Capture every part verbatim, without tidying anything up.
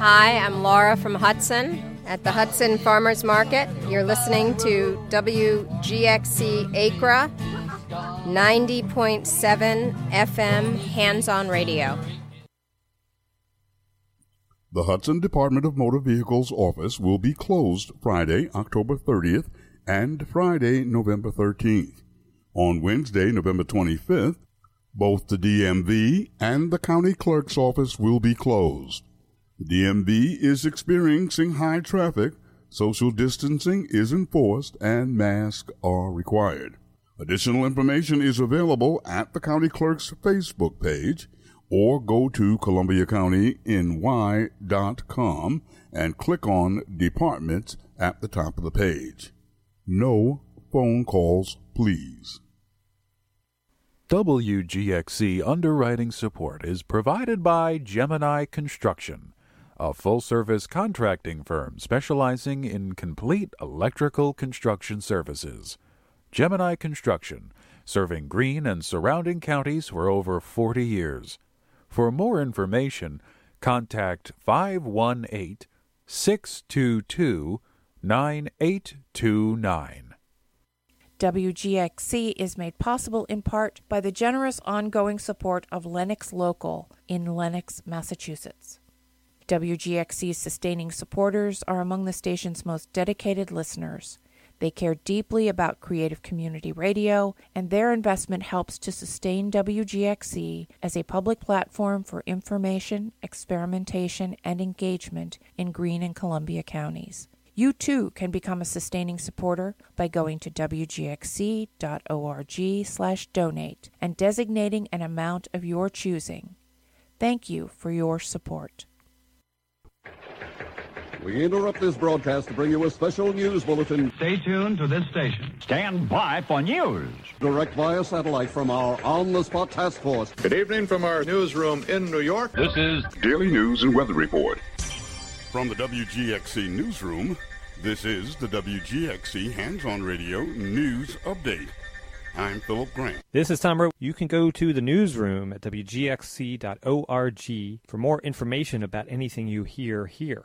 Hi, I'm Laura from Hudson at the Hudson Farmers Market. You're listening to W G X C Acra, ninety point seven F M Hands-On Radio. The Hudson Department of Motor Vehicles office will be closed Friday, October thirtieth, and Friday, November thirteenth. On Wednesday, November twenty-fifth, both the D M V and the county clerk's office will be closed. The D M V is experiencing high traffic, social distancing is enforced, and masks are required. Additional information is available at the county clerk's Facebook page, or go to columbia county n y dot com and click on Departments at the top of the page. No phone calls, please. W G X C underwriting support is provided by Gemini Construction, a full-service contracting firm specializing in complete electrical construction services. Gemini Construction, serving Greene and surrounding counties for over forty years. For more information, contact five one eight, six two two, nine eight two nine. W G X C is made possible in part by the generous ongoing support of Lennox Local in Lennox, Massachusetts. W G X C's sustaining supporters are among the station's most dedicated listeners. They care deeply about creative community radio, and their investment helps to sustain W G X C as a public platform for information, experimentation, and engagement in Greene and Columbia counties. You too can become a sustaining supporter by going to w g x c dot org slash donate and designating an amount of your choosing. Thank you for your support. We interrupt this broadcast to bring you a special news bulletin. Stay tuned to this station. Stand by for news. Direct via satellite from our on-the-spot task force. Good evening from our newsroom in New York. This is Daily News and Weather Report. From the W G X C Newsroom, this is the W G X C Hands-On Radio News Update. I'm Philip Grant. This is Tom Rowe. You can go to the newsroom at w g x c dot org for more information about anything you hear here.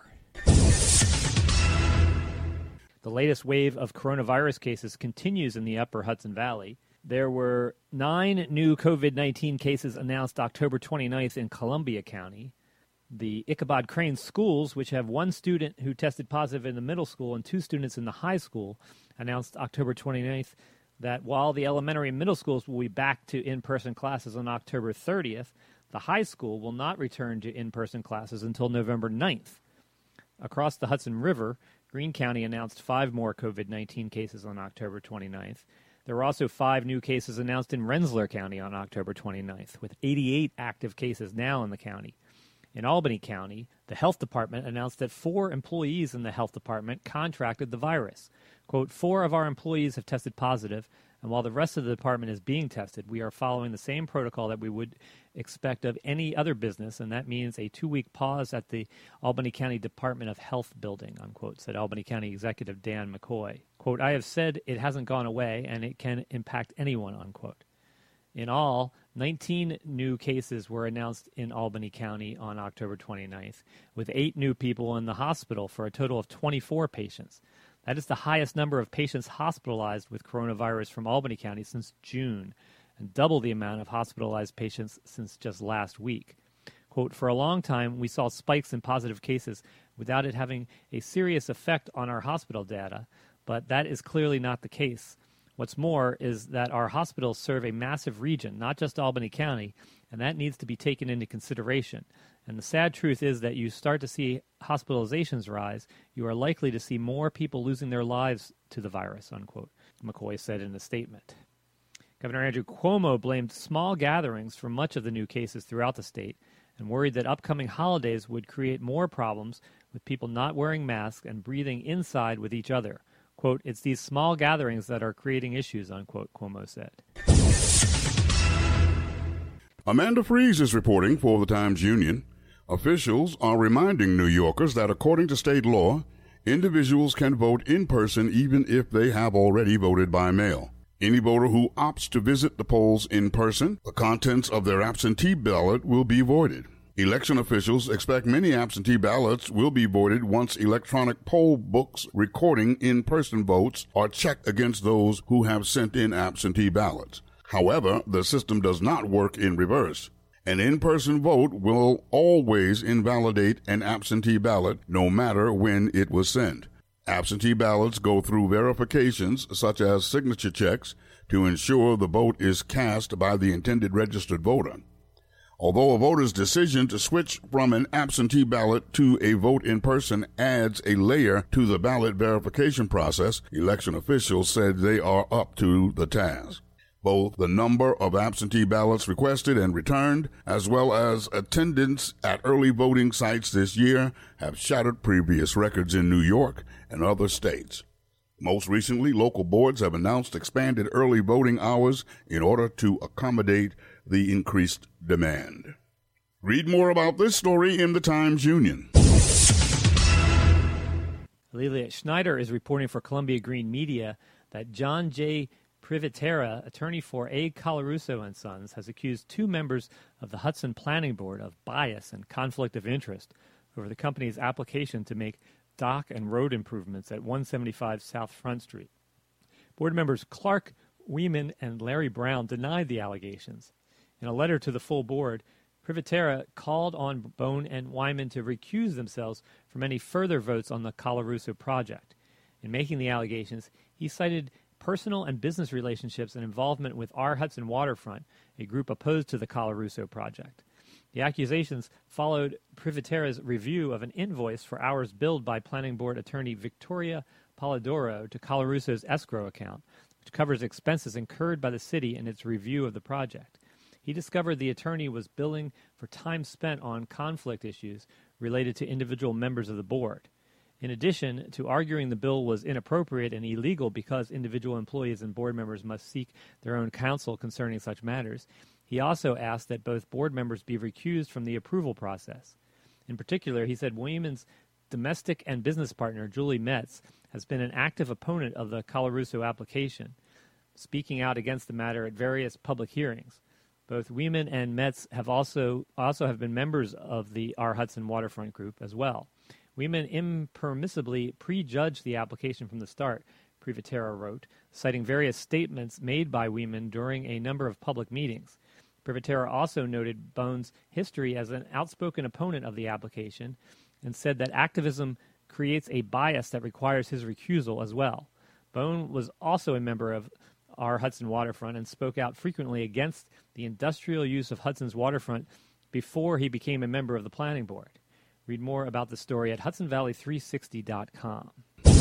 The latest wave of coronavirus cases continues in the upper Hudson Valley. There were nine new covid nineteen cases announced October twenty-ninth in Columbia County. The Ichabod Crane schools, which have one student who tested positive in the middle school and two students in the high school, announced October twenty-ninth that while the elementary and middle schools will be back to in-person classes on October thirtieth, the high school will not return to in-person classes until November ninth. Across the Hudson River, Greene County announced five more covid nineteen cases on October twenty-ninth. There were also five new cases announced in Rensselaer County on October twenty-ninth, with eighty-eight active cases now in the county. In Albany County, the health department announced that four employees in the health department contracted the virus. Quote, four of our employees have tested positive, and while the rest of the department is being tested, we are following the same protocol that we would expect of any other business, and that means a two-week pause at the Albany County Department of Health building, unquote, said Albany County Executive Dan McCoy. Quote, I have said it hasn't gone away, and it can impact anyone, unquote. In all, nineteen new cases were announced in Albany County on October twenty-ninth, with eight new people in the hospital for a total of twenty-four patients. That is the highest number of patients hospitalized with coronavirus from Albany County since June, and double the amount of hospitalized patients since just last week. Quote, for a long time, we saw spikes in positive cases without it having a serious effect on our hospital data, but that is clearly not the case. What's more is that our hospitals serve a massive region, not just Albany County, and that needs to be taken into consideration. And the sad truth is that you start to see hospitalizations rise, you are likely to see more people losing their lives to the virus, unquote, McCoy said in a statement. Governor Andrew Cuomo blamed small gatherings for much of the new cases throughout the state and worried that upcoming holidays would create more problems with people not wearing masks and breathing inside with each other. Quote, it's these small gatherings that are creating issues, unquote, Cuomo said. Amanda Fries is reporting for the Times-Union. Officials are reminding New Yorkers that according to state law, individuals can vote in person even if they have already voted by mail. Any voter who opts to visit the polls in person, the contents of their absentee ballot will be voided. Election officials expect many absentee ballots will be voided once electronic poll books recording in-person votes are checked against those who have sent in absentee ballots. However, the system does not work in reverse. An in-person vote will always invalidate an absentee ballot, no matter when it was sent. Absentee ballots go through verifications, such as signature checks, to ensure the vote is cast by the intended registered voter. Although a voter's decision to switch from an absentee ballot to a vote in person adds a layer to the ballot verification process, election officials said they are up to the task. Both the number of absentee ballots requested and returned, as well as attendance at early voting sites this year, have shattered previous records in New York and other states. Most recently, local boards have announced expanded early voting hours in order to accommodate the increased demand. Read more about this story in the Times-Union. Lelia Schneider is reporting for Columbia Green Media that John J. Privitera, attorney for A. Colarusso and Sons, has accused two members of the Hudson Planning Board of bias and conflict of interest over the company's application to make dock and road improvements at one seventy-five South Front Street. Board members Clark Weeman and Larry Brown denied the allegations. In a letter to the full board, Privitera called on Bone and Wyman to recuse themselves from any further votes on the Colarusso project. In making the allegations, he cited personal and business relationships and involvement with our Hudson Waterfront, a group opposed to the Colarusso project. The accusations followed Privitera's review of an invoice for hours billed by Planning Board attorney Victoria Polidoro to Colarusso's escrow account, which covers expenses incurred by the city in its review of the project. He discovered the attorney was billing for time spent on conflict issues related to individual members of the board. In addition to arguing the bill was inappropriate and illegal because individual employees and board members must seek their own counsel concerning such matters, he also asked that both board members be recused from the approval process. In particular, he said Weeman's domestic and business partner, Julie Metz, has been an active opponent of the Colarusso application, speaking out against the matter at various public hearings. Both Weeman and Metz have also also have been members of the Our Hudson Waterfront Group as well. Weeman impermissibly prejudged the application from the start, Privitera wrote, citing various statements made by Weeman during a number of public meetings. Privitera also noted Bone's history as an outspoken opponent of the application and said that activism creates a bias that requires his recusal as well. Bone was also a member of Our Hudson Waterfront and spoke out frequently against the industrial use of Hudson's waterfront before he became a member of the planning board. Read more about the story at hudson valley three sixty dot com.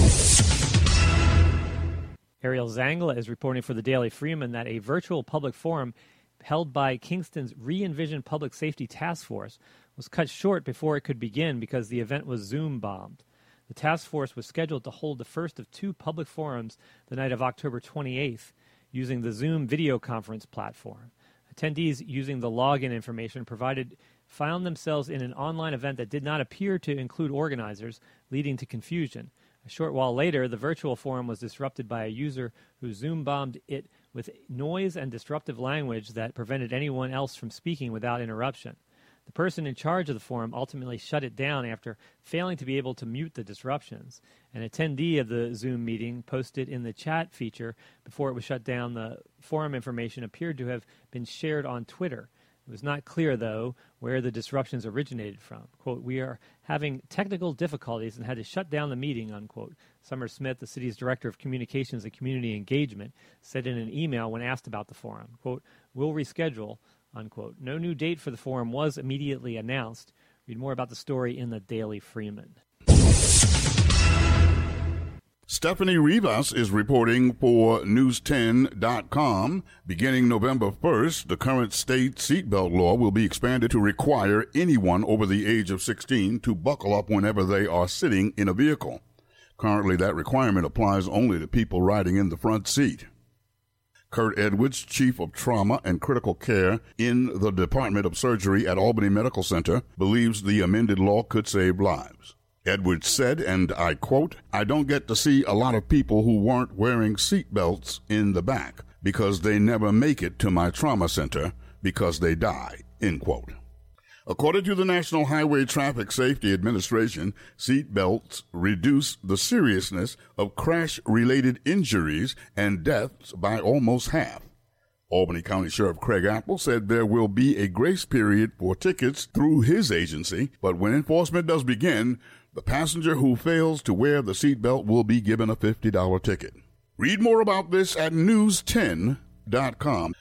Ariel Zangla is reporting for the Daily Freeman that a virtual public forum held by Kingston's Re-Envision Public Safety Task Force was cut short before it could begin because the event was Zoom-bombed. The task force was scheduled to hold the first of two public forums the night of October twenty-eighth using the Zoom video conference platform. Attendees using the login information provided found themselves in an online event that did not appear to include organizers, leading to confusion. A short while later, the virtual forum was disrupted by a user who Zoom-bombed it with noise and disruptive language that prevented anyone else from speaking without interruption. The person in charge of the forum ultimately shut it down after failing to be able to mute the disruptions. An attendee of the Zoom meeting posted in the chat feature before it was shut down the forum information appeared to have been shared on Twitter. It was not clear, though, where the disruptions originated from. Quote, "We are having technical difficulties and had to shut down the meeting," unquote. Summer Smith, the city's director of communications and community engagement, said in an email when asked about the forum, quote, "We'll reschedule," unquote. No new date for the forum was immediately announced. Read more about the story in the Daily Freeman. Stephanie Rivas is reporting for news ten dot com. Beginning November first, the current state seatbelt law will be expanded to require anyone over the age of sixteen to buckle up whenever they are sitting in a vehicle. Currently, that requirement applies only to people riding in the front seat. Kurt Edwards, Chief of Trauma and Critical Care in the Department of Surgery at Albany Medical Center, believes the amended law could save lives. Edwards said, and I quote, "I don't get to see a lot of people who weren't wearing seat belts in the back because they never make it to my trauma center because they die," end quote. According to the National Highway Traffic Safety Administration, seat belts reduce the seriousness of crash-related injuries and deaths by almost half. Albany County Sheriff Craig Apple said there will be a grace period for tickets through his agency, but when enforcement does begin, the passenger who fails to wear the seatbelt will be given a fifty dollars ticket. Read more about this at news ten dot com.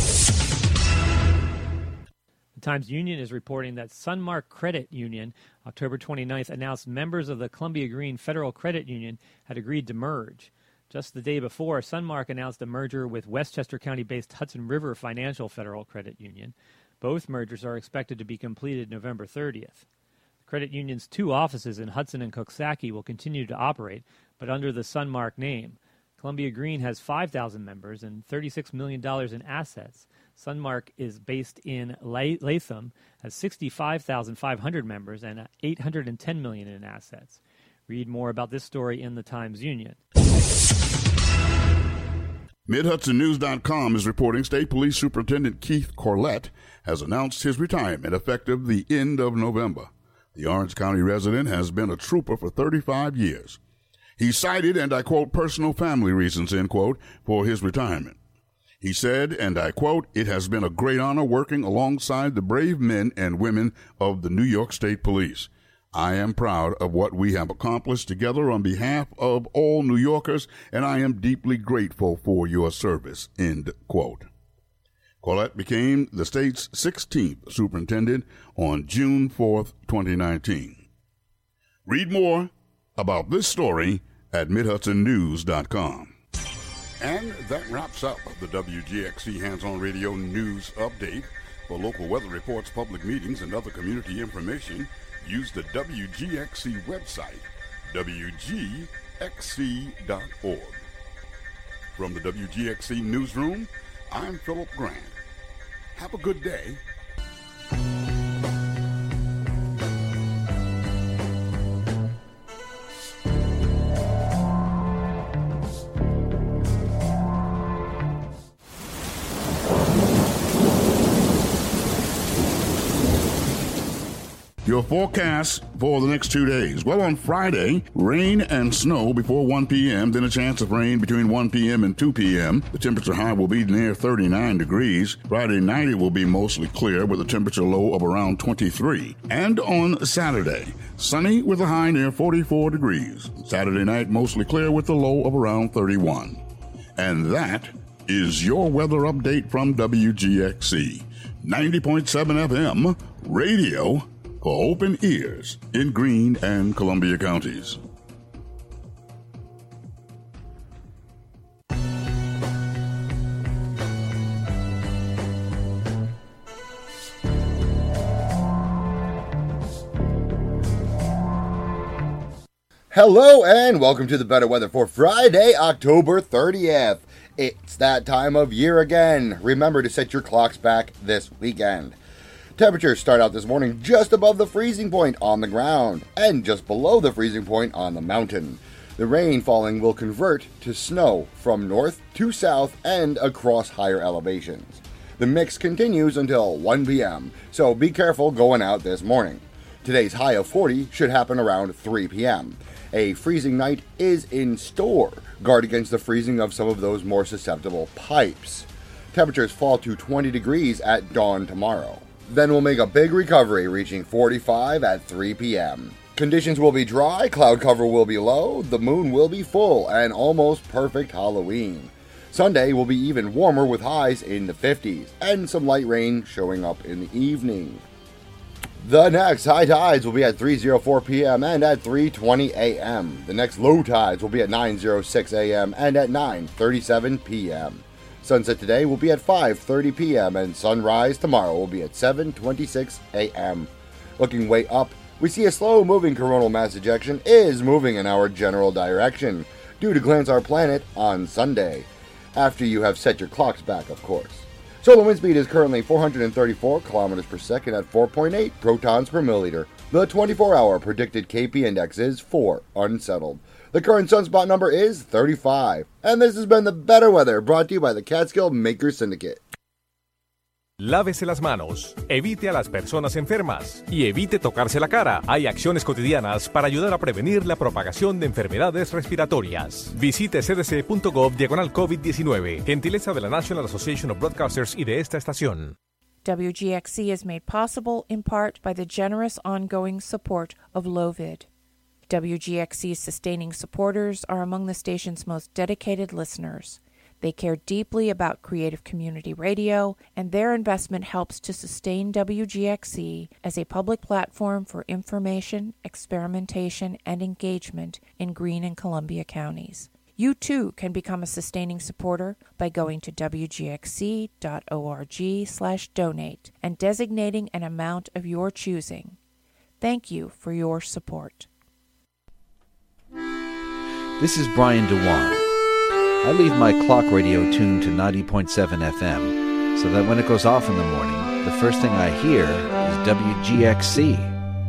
The Times-Union is reporting that Sunmark Credit Union, October twenty-ninth, announced members of the Columbia Green Federal Credit Union had agreed to merge. Just the day before, Sunmark announced a merger with Westchester County-based Hudson River Financial Federal Credit Union. Both mergers are expected to be completed November thirtieth. The credit union's two offices in Hudson and Coxsackie will continue to operate, but under the Sunmark name. Columbia Green has five thousand members and thirty-six million dollars in assets. Sunmark is based in Latham, has sixty-five thousand five hundred members and eight hundred ten million dollars in assets. Read more about this story in the Times-Union. Mid Hudson News dot com is reporting State Police Superintendent Keith Corlett has announced his retirement effective the end of November. The Orange County resident has been a trooper for thirty-five years. He cited, and I quote, personal family reasons, end quote, for his retirement. He said, and I quote, "It has been a great honor working alongside the brave men and women of the New York State Police. I am proud of what we have accomplished together on behalf of all New Yorkers, and I am deeply grateful for your service," end quote. Corlett became the state's sixteenth superintendent on June fourth, twenty nineteen. Read more about this story at mid hudson news dot com. And that wraps up the W G X C Hands-On Radio News Update. For local weather reports, public meetings, and other community information, use the W G X C website, W G X C dot org. From the W G X C Newsroom, I'm Philip Grant. Have a good day. Your forecast for the next two days. Well, on Friday, rain and snow before one p.m., then a chance of rain between one p.m. and two p.m. The temperature high will be near thirty-nine degrees. Friday night, it will be mostly clear with a temperature low of around twenty-three. And on Saturday, sunny with a high near forty-four degrees. Saturday night, mostly clear with a low of around thirty-one. And that is your weather update from W G X C. ninety point seven F M, radio for open ears in Greene and Columbia counties. Hello and welcome to the Better Weather for Friday, October thirtieth. It's that time of year again. Remember to set your clocks back this weekend. Temperatures start out this morning just above the freezing point on the ground and just below the freezing point on the mountain. The rain falling will convert to snow from north to south and across higher elevations. The mix continues until one p.m., so be careful going out this morning. Today's high of forty should happen around three p.m. A freezing night is in store. Guard against the freezing of some of those more susceptible pipes. Temperatures fall to twenty degrees at dawn tomorrow. Then we'll make a big recovery, reaching forty-five at three p.m. Conditions will be dry, cloud cover will be low, the moon will be full, and almost perfect Halloween. Sunday will be even warmer with highs in the fifties, and some light rain showing up in the evening. The next high tides will be at three oh four p.m. and at three twenty a.m. The next low tides will be at nine oh six a.m. and at nine thirty-seven p.m. Sunset today will be at five thirty p.m. and sunrise tomorrow will be at seven twenty-six a.m. Looking way up, we see a slow-moving coronal mass ejection is moving in our general direction, due to cleanse our planet on Sunday. After you have set your clocks back, of course. Solar wind speed is currently four hundred thirty-four kilometers per second at four point eight protons per milliliter. The twenty-four hour predicted K P index is four, unsettled. The current sunspot number is thirty-five. And this has been the Better Weather, brought to you by the Catskill Maker Syndicate. Lávese las manos, evite a las personas enfermas y evite tocarse la cara. Hay acciones cotidianas para ayudar a prevenir la propagación de enfermedades respiratorias. Visite c d c punto gov diagonal COVID diecinueve. Gentileza de la National Association of Broadcasters y de esta estación. W G X C is made possible in part by the generous ongoing support of Lovid. W G X C's sustaining supporters are among the station's most dedicated listeners. They care deeply about creative community radio, and their investment helps to sustain W G X C as a public platform for information, experimentation, and engagement in Greene and Columbia counties. You too can become a sustaining supporter by going to w g x c dot org slash donate and designating an amount of your choosing. Thank you for your support. This is Brian DeWan. I leave my clock radio tuned to ninety point seven F M so that when it goes off in the morning, the first thing I hear is W G X C.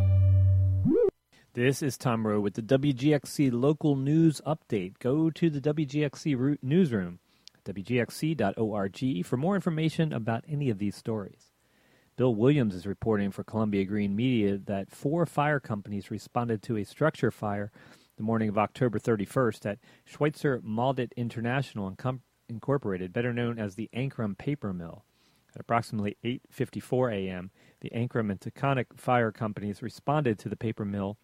This is Tom Rowe with the W G X C Local News Update. Go to the W G X C newsroom, w g x c dot org, for more information about any of these stories. Bill Williams is reporting for Columbia Green Media that four fire companies responded to a structure fire the morning of October thirty-first at Schweitzer Maldit International Incorporated, better known as the Ankrum Paper Mill. At approximately eight fifty-four a.m., the Ankrum and Taconic fire companies responded to the paper mill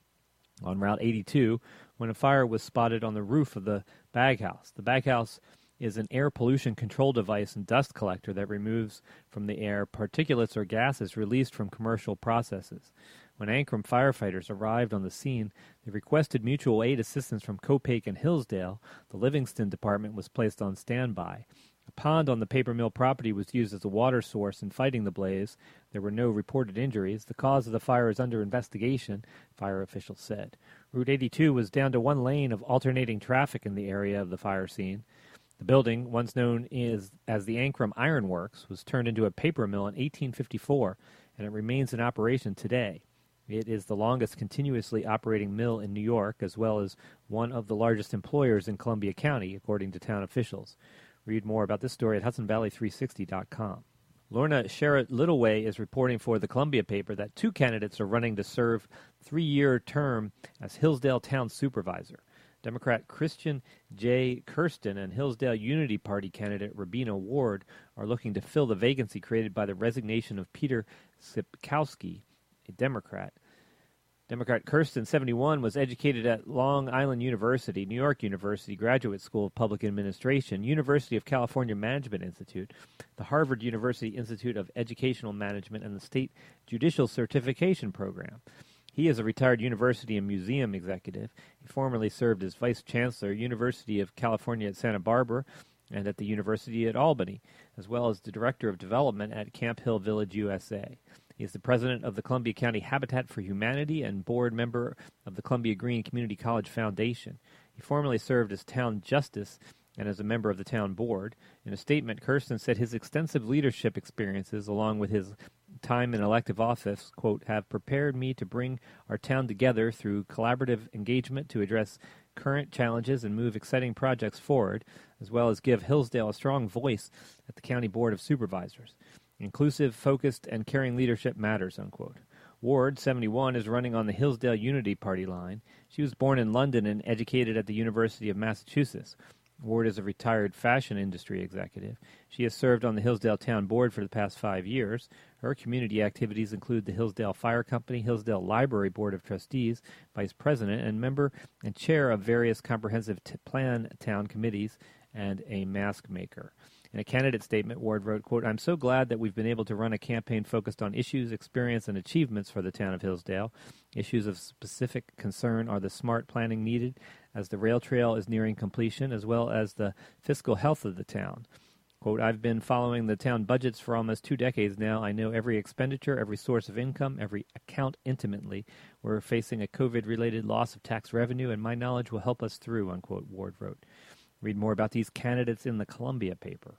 on Route eighty-two when a fire was spotted on the roof of the baghouse. The baghouse is an air pollution control device and dust collector that removes from the air particulates or gases released from commercial processes. When Ankrum firefighters arrived on the scene, they requested mutual aid assistance from Copake and Hillsdale. The Livingston Department was placed on standby. A pond on the paper mill property was used as a water source in fighting the blaze. There were no reported injuries. The cause of the fire is under investigation, fire officials said. Route eighty-two was down to one lane of alternating traffic in the area of the fire scene. The building, once known as, as the Ankrum Iron Works, was turned into a paper mill in eighteen fifty-four, and it remains in operation today. It is the longest continuously operating mill in New York, as well as one of the largest employers in Columbia County, according to town officials. Read more about this story at hudson valley three sixty dot com. Lorna Sherritt Littleway is reporting for the Columbia paper that two candidates are running to serve three-year term as Hillsdale Town Supervisor. Democrat Christian J. Kirsten and Hillsdale Unity Party candidate Rabina Ward are looking to fill the vacancy created by the resignation of Peter Sipkowski, a Democrat. Democrat Kirsten, seventy-one, was educated at Long Island University, New York University Graduate School of Public Administration, University of California Management Institute, the Harvard University Institute of Educational Management, and the State Judicial Certification Program. He is a retired university and museum executive. He formerly served as Vice Chancellor, University of California at Santa Barbara, and at the University at Albany, as well as the Director of Development at Camp Hill Village, U S A. He is the president of the Columbia County Habitat for Humanity and board member of the Columbia Green Community College Foundation. He formerly served as town justice and as a member of the town board. In a statement, Kirsten said his extensive leadership experiences, along with his time in elective office, quote, have prepared me to bring our town together through collaborative engagement to address current challenges and move exciting projects forward, as well as give Hillsdale a strong voice at the County Board of Supervisors. Inclusive, focused, and caring leadership matters, unquote. Ward, seventy-one, is running on the Hillsdale Unity Party line. She was born in London and educated at the University of Massachusetts. Ward is a retired fashion industry executive. She has served on the Hillsdale Town Board for the past five years. Her community activities include the Hillsdale Fire Company, Hillsdale Library Board of Trustees, vice president, and member and chair of various comprehensive t- plan town committees, and a mask maker. In a candidate statement, Ward wrote, quote, I'm so glad that we've been able to run a campaign focused on issues, experience, and achievements for the town of Hillsdale. Issues of specific concern are the smart planning needed as the rail trail is nearing completion, as well as the fiscal health of the town. Quote, I've been following the town budgets for almost two decades now. I know every expenditure, every source of income, every account intimately. We're facing a COVID-related loss of tax revenue, and my knowledge will help us through, unquote, Ward wrote. Read more about these candidates in the Columbia paper.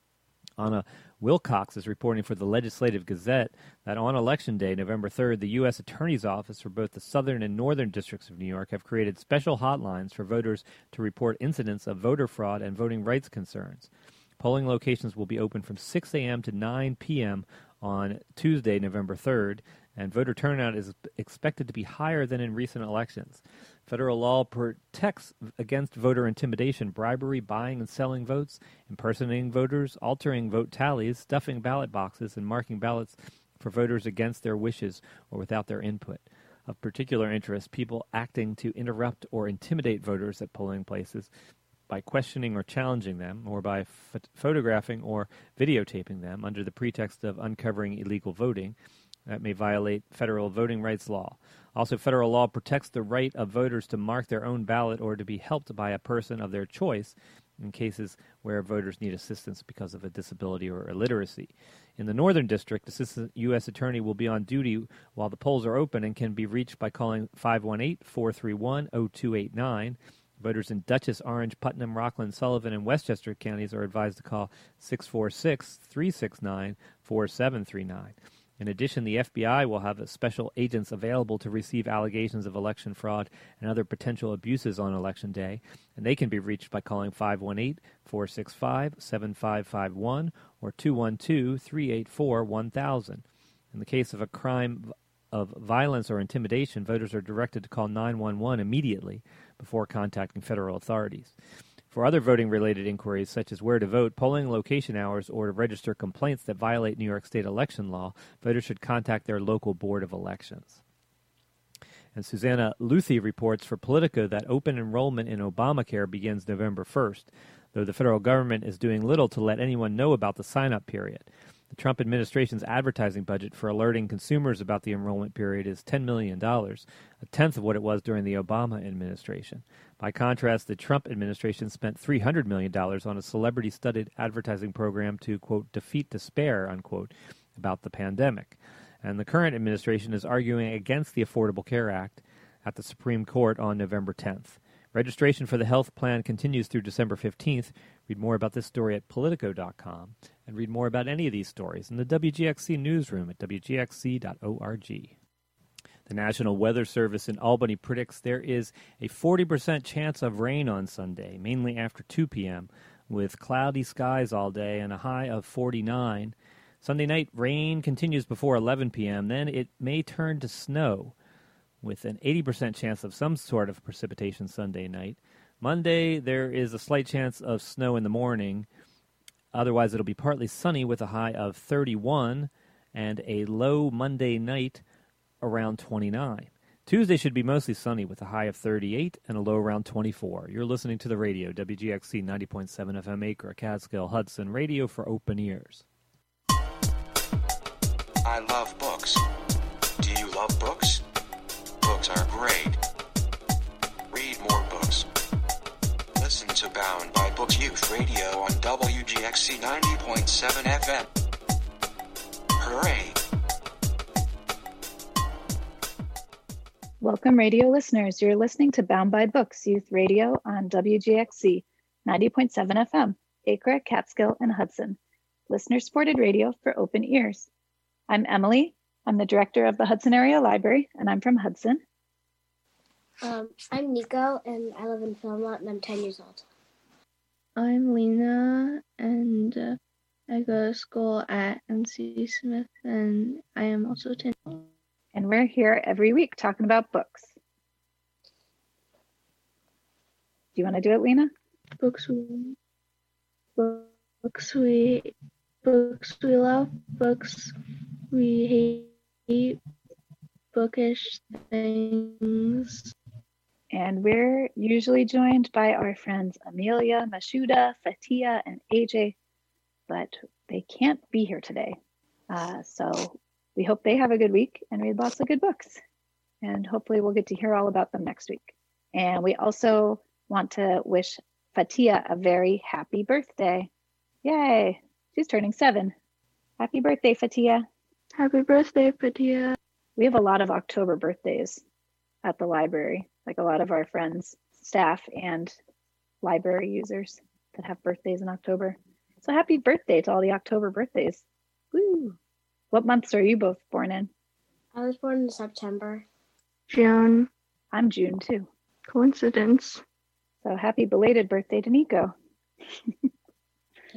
Anna Wilcox is reporting for the Legislative Gazette that on Election Day, November third, the U S Attorney's Office for both the Southern and Northern Districts of New York have created special hotlines for voters to report incidents of voter fraud and voting rights concerns. Polling locations will be open from six a.m. to nine p.m. on Tuesday, November third, and voter turnout is expected to be higher than in recent elections. Federal law protects against voter intimidation, bribery, buying and selling votes, impersonating voters, altering vote tallies, stuffing ballot boxes, and marking ballots for voters against their wishes or without their input. Of particular interest, people acting to interrupt or intimidate voters at polling places by questioning or challenging them, or by ph- photographing or videotaping them under the pretext of uncovering illegal voting, that may violate federal voting rights law. Also, federal law protects the right of voters to mark their own ballot or to be helped by a person of their choice in cases where voters need assistance because of a disability or illiteracy. In the Northern District, Assistant U S Attorney will be on duty while the polls are open and can be reached by calling five one eight, four three one, zero two eight nine. Voters in Dutchess, Orange, Putnam, Rockland, Sullivan, and Westchester counties are advised to call six four six, three six nine, four seven three nine. In addition, the F B I will have special agents available to receive allegations of election fraud and other potential abuses on Election Day, and they can be reached by calling five one eight, four six five, seven five five one or two one two, three eight four, one thousand. In the case of a crime of violence or intimidation, voters are directed to call nine one one immediately before contacting federal authorities. For other voting-related inquiries, such as where to vote, polling location hours, or to register complaints that violate New York State election law, voters should contact their local Board of Elections. And Susanna Luthi reports for Politico that open enrollment in Obamacare begins November first, though the federal government is doing little to let anyone know about the sign-up period. The Trump administration's advertising budget for alerting consumers about the enrollment period is ten million dollars, a tenth of what it was during the Obama administration. By contrast, the Trump administration spent three hundred million dollars on a celebrity-studded advertising program to, quote, defeat despair, unquote, about the pandemic. And the current administration is arguing against the Affordable Care Act at the Supreme Court on November tenth. Registration for the health plan continues through December fifteenth. Read more about this story at Politico dot com, and read more about any of these stories in the W G X C newsroom at W G X C dot org. The National Weather Service in Albany predicts there is a forty percent chance of rain on Sunday, mainly after two p.m., with cloudy skies all day and a high of forty-nine. Sunday night, rain continues before eleven p.m., then it may turn to snow, with an eighty percent chance of some sort of precipitation Sunday night. Monday, there is a slight chance of snow in the morning. Otherwise, it'll be partly sunny with a high of thirty-one and a low Monday night around twenty-nine. Tuesday should be mostly sunny with a high of thirty-eight and a low around twenty-four. You're listening to the radio, W G X C ninety point seven F M Acre, Catskill, Hudson, radio for open ears. I love books. Do you love books? Books are great. Read more books. Listen to Bound by Books Youth Radio on W G X C ninety point seven F M. Hooray! Welcome, radio listeners. You're listening to Bound by Books Youth Radio on W G X C ninety point seven F M, Acre, Catskill, and Hudson. Listener-supported radio for open ears. I'm Emily. I'm the director of the Hudson Area Library, and I'm from Hudson. Um, I'm Nico, and I live in Philmont, and I'm ten years old. I'm Lena, and uh, I go to school at M C Smith, and I am also ten. And we're here every week talking about books. Do you want to do it, Lena? Books we, books we, books we love, books we hate, bookish things. And we're usually joined by our friends Amelia, Mashuda, Fatia, and A J, but they can't be here today. Uh, so we hope they have a good week and read lots of good books. And hopefully we'll get to hear all about them next week. And we also want to wish Fatia a very happy birthday. Yay! She's turning seven. Happy birthday, Fatia. Happy birthday, Fatia. We have a lot of October birthdays at the library, like a lot of our friends, staff, and library users that have birthdays in October. So happy birthday to all the October birthdays. Woo! What months are you both born in? I was born in September. June. I'm June too. Coincidence. So happy belated birthday to Nico. Thank you.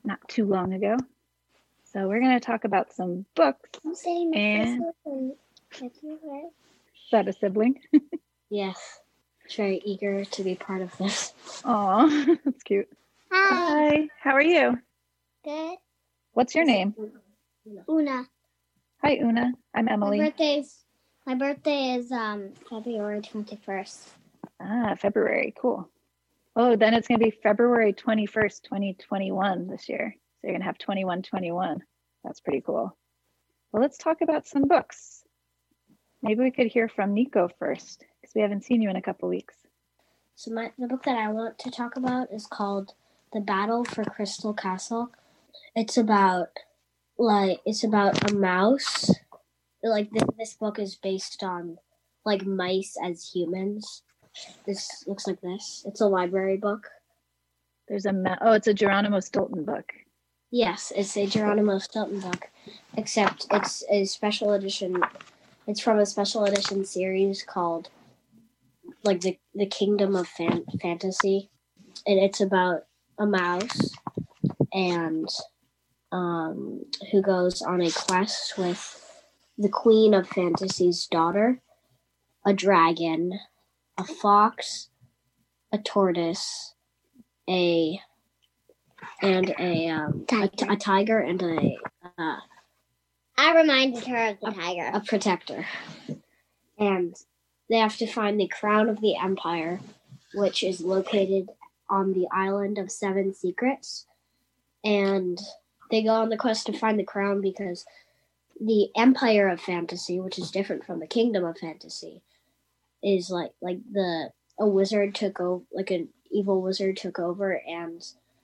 not too long ago. So we're going to talk about some books. I'm saying my and sister. Is that a sibling? Yes. Very eager to be part of this. Aw, that's cute. Hi. Hi. How are you? Good. What's your name? Una. Hi, Una. I'm Emily. My birthday's my birthday is um February twenty-first. Ah, February. Cool. Oh, then it's going to be February twenty-first, twenty twenty-one this year. So you're going to have twenty-one twenty-one. That's pretty cool. Well, let's talk about some books. Maybe we could hear from Nico first, because we haven't seen you in a couple weeks. So my the book that I want to talk about is called The Battle for Crystal Castle. It's about like it's about a mouse. Like this, this book is based on like mice as humans. This looks like this. It's a library book. There's a ma- oh, it's a Geronimo Stilton book. Yes, it's a Geronimo Stilton book, except it's a special edition. It's from a special edition series called like the the Kingdom of Fan- Fantasy, and it's about a mouse and um, who goes on a quest with the Queen of Fantasy's daughter, a dragon, a fox, a tortoise, a and a um, a, t- a tiger, and a uh, I reminded her of the a, tiger. a protector, and they have to find the crown of the empire, which is located on the island of Seven Secrets, and they go on the quest to find the crown because the Empire of Fantasy, which is different from the Kingdom of Fantasy, is like like the a wizard took over, like an evil wizard took over, and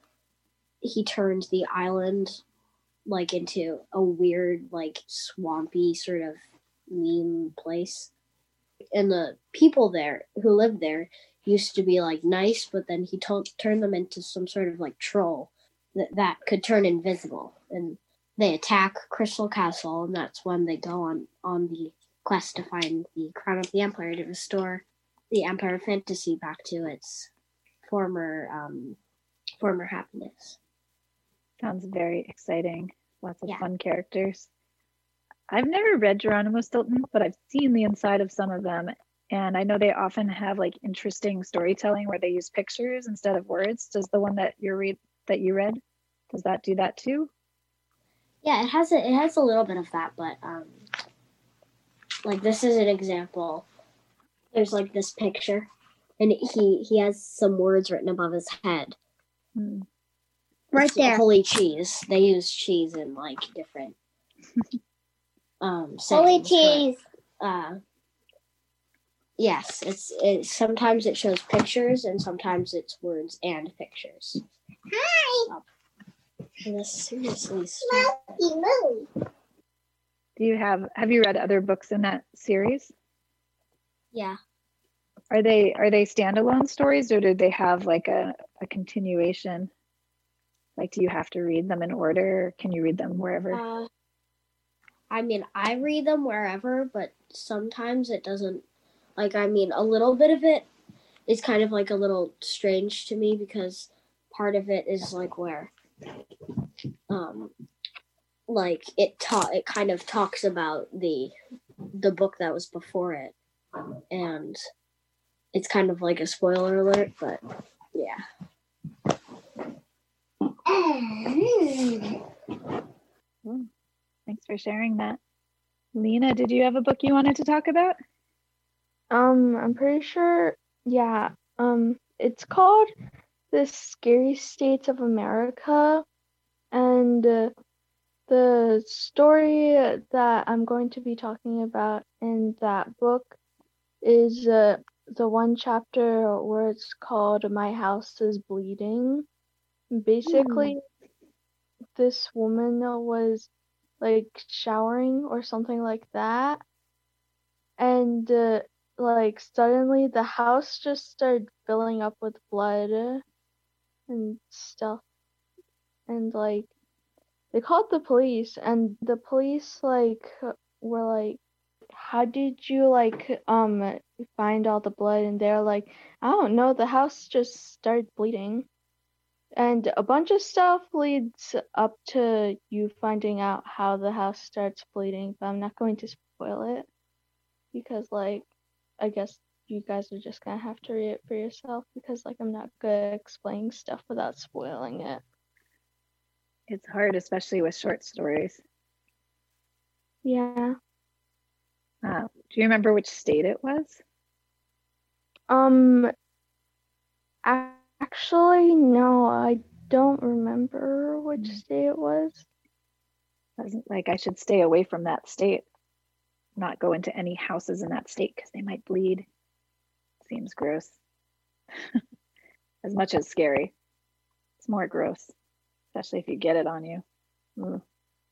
he turned the island like into a weird, like swampy sort of mean place. And the people there who lived there used to be like nice, but then he told, turned them into some sort of like troll that, that could turn invisible. And they attack Crystal Castle, and that's when they go on, on the quest to find the crown of the empire to restore the Empire of Fantasy back to its former um, former happiness. Sounds very exciting. Lots of Yeah. fun characters. I've never read Geronimo Stilton, but I've seen the inside of some of them. And I know they often have like interesting storytelling where they use pictures instead of words. Does the one that you read that you read, does that do that too? Yeah, it has a it has a little bit of that, but um, like this is an example. There's like this picture, and he he has some words written above his head. Hmm. Right It's there. Holy cheese. They use cheese in like different um Holy settings, cheese. but, uh, yes, it's it. Sometimes it shows pictures, and sometimes it's words and pictures. Hi. And that's seriously. Mousy moo. Do you have have you read other books in that series? Yeah. Are they are they standalone stories, or do they have like a, a continuation? Like, do you have to read them in order, or can you read them wherever? Uh, I mean, I read them wherever, but sometimes it doesn't. Like, I mean, a little bit of it is kind of like a little strange to me because part of it is like where, um, like it ta- it kind of talks about the the book that was before it, and it's kind of like a spoiler alert, but yeah. Hmm. Thanks for sharing that. Lena, did you have a book you wanted to talk about? Um, I'm pretty sure, yeah. Um, it's called The Scary States of America, and uh, the story that I'm going to be talking about in that book is uh, the one chapter where it's called My House is Bleeding. Basically, this woman was like showering or something like that, and uh, like suddenly the house just started filling up with blood and stuff, and like they called the police, and the police like were like, how did you like um find all the blood? And they're like, I don't know, the house just started bleeding. And a bunch of stuff leads up to you finding out how the house starts bleeding, but I'm not going to spoil it because, like, I guess you guys are just gonna have to read it for yourself because, like, I'm not good at explaining stuff without spoiling it. It's hard, especially with short stories. Yeah. Uh, do you remember which state it was? Um, actually, no, I don't remember which state it was. Doesn't like I should stay away from that state, not go into any houses in that state because they might bleed. Seems gross. As much as scary, it's more gross, especially if you get it on you. Ugh.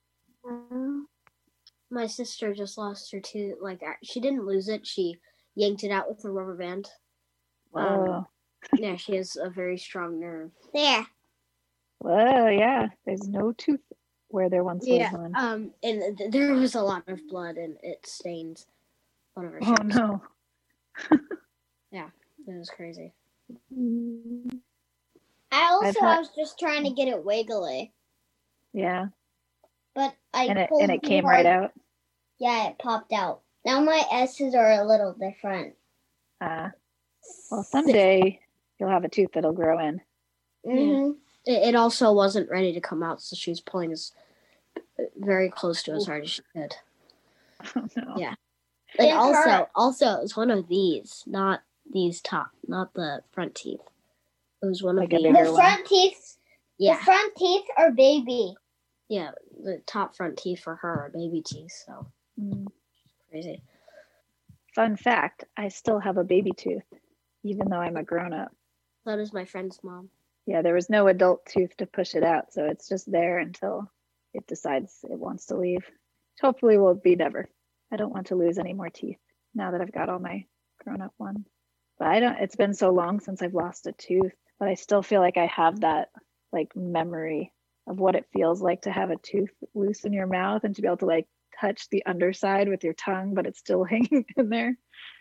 My sister just lost her tooth. Like, she didn't lose it. She yanked it out with a rubber band. Oh. Um, yeah, she has a very strong nerve. There. Well, yeah. There's no tooth where there once Yeah, was one. um, and th- there was a lot of blood, and it stained one of her Oh, shoes. no. Yeah, it was crazy. I also I've had- was just trying to get it wiggly, Yeah. but I And it pulled and it too came right hard. out. Yeah, it popped out. Now my S's are a little different. Ah. Well, someday you'll have a tooth that'll grow in. Mm-hmm. It, it also wasn't ready to come out, so she was pulling as very close to as hard as she could. Oh, no. Yeah. And It also, hurt. also, it was one of these, not these top, not the front teeth. It was one Like of a these. bigger The one. front teeth. Yeah, The front teeth are baby. yeah, the top front teeth for her are baby teeth. So Mm. crazy. Fun fact, I still have a baby tooth, even though I'm a grown-up. So does my friend's mom. Yeah, there was no adult tooth to push it out, so it's just there until it decides it wants to leave. Hopefully will be never. I don't want to lose any more teeth now that I've got all my grown-up ones. But I don't, it's been so long since I've lost a tooth, but I still feel like I have that like memory of what it feels like to have a tooth loose in your mouth and to be able to like touch the underside with your tongue, but it's still hanging in there.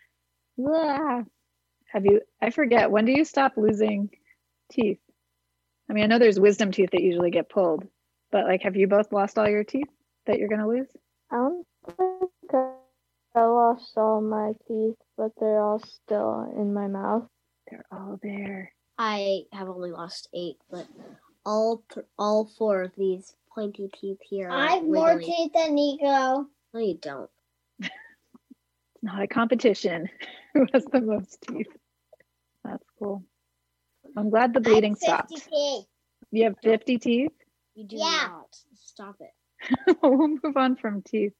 Ah. Have you, I forget, when do you stop losing teeth? I mean, I know there's wisdom teeth that usually get pulled, but like, have you both lost all your teeth that you're going to lose? I don't think I lost all my teeth, but they're all still in my mouth. They're all there. I have only lost eight, but all th- all four of these pointy teeth here. I are have more wiggly. teeth than Nico. No, you don't. It's not a competition. Who has the most teeth? That's cool. I'm glad the bleeding I have stopped. fifty teeth. You have fifty teeth? You do Yeah. not. Stop it. We'll move on from teeth.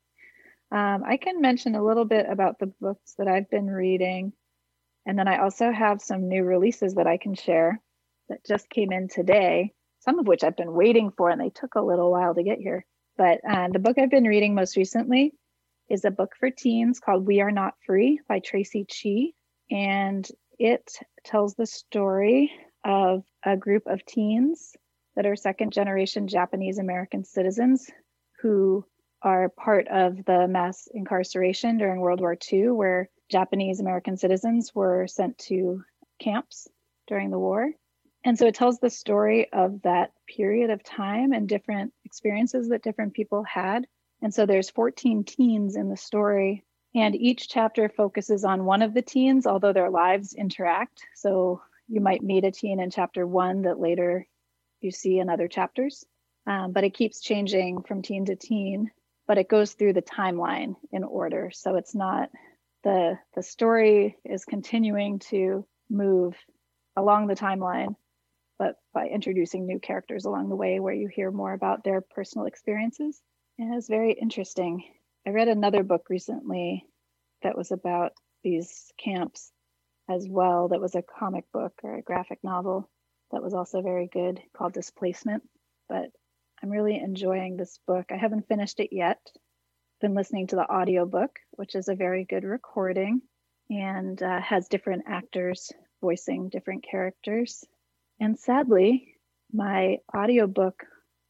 Um, I can mention a little bit about the books that I've been reading. And then I also have some new releases that I can share that just came in today, some of which I've been waiting for, and they took a little while to get here. But uh, the book I've been reading most recently is a book for teens called We Are Not Free by Tracy Chee. And it tells the story of a group of teens that are second generation Japanese American citizens who are part of the mass incarceration during World War Two, where Japanese American citizens were sent to camps during the war. And so it tells the story of that period of time and different experiences that different people had. And so there's fourteen teens in the story, and each chapter focuses on one of the teens, although their lives interact. So you might meet a teen in chapter one that later you see in other chapters, um, but it keeps changing from teen to teen, but it goes through the timeline in order. So it's not, the, the story is continuing to move along the timeline, but by introducing new characters along the way where you hear more about their personal experiences. And it's very interesting. I read another book recently that was about these camps as well, that was a comic book or a graphic novel that was also very good, called Displacement. But I'm really enjoying this book. I haven't finished it yet. Been listening to the audiobook, which is a very good recording, and uh, has different actors voicing different characters. And sadly, my audiobook